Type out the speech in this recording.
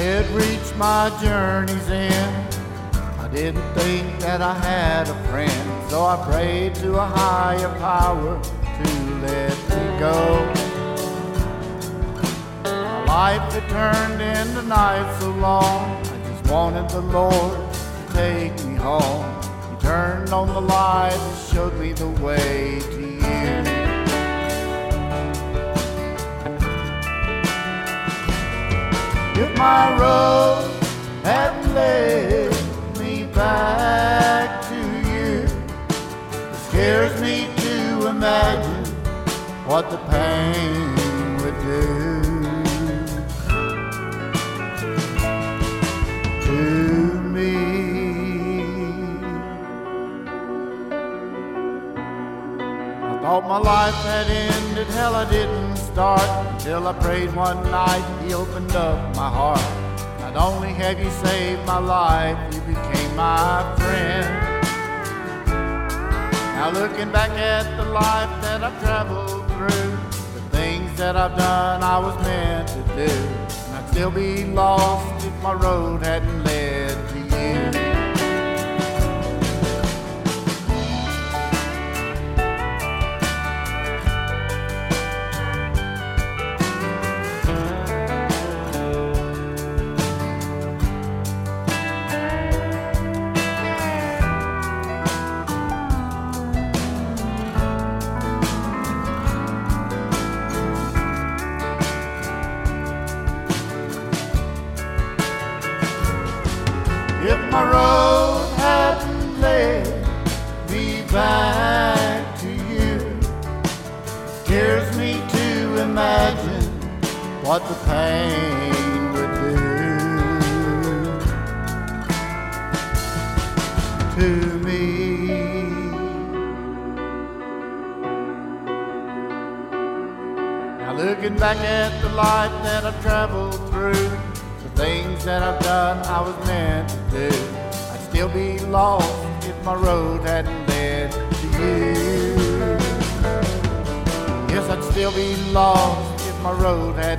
did reach my journey's end, I didn't think that I had a friend, so I prayed to a higher power to let me go. My life had turned into night so long, I just wanted the Lord to take me home. He turned on the light and showed me the way to you. If my road hadn't led me back to you, it scares me to imagine what the pain would do to me. I thought my life had ended, hell I didn't start until I prayed one night, he opened up my heart. Not only have you saved my life, you became my friend. Now looking back at the life that I've traveled through, the things that I've done I was meant to do, and I'd still be lost if my road hadn't led to you. If my road hadn't led me back to you, it scares me to imagine what the pain would do to me. Now looking back at the life that I've traveled through, things that I've done I was meant to do, I'd still be lost if my road hadn't led to you. Yes, I'd still be lost if my road hadn't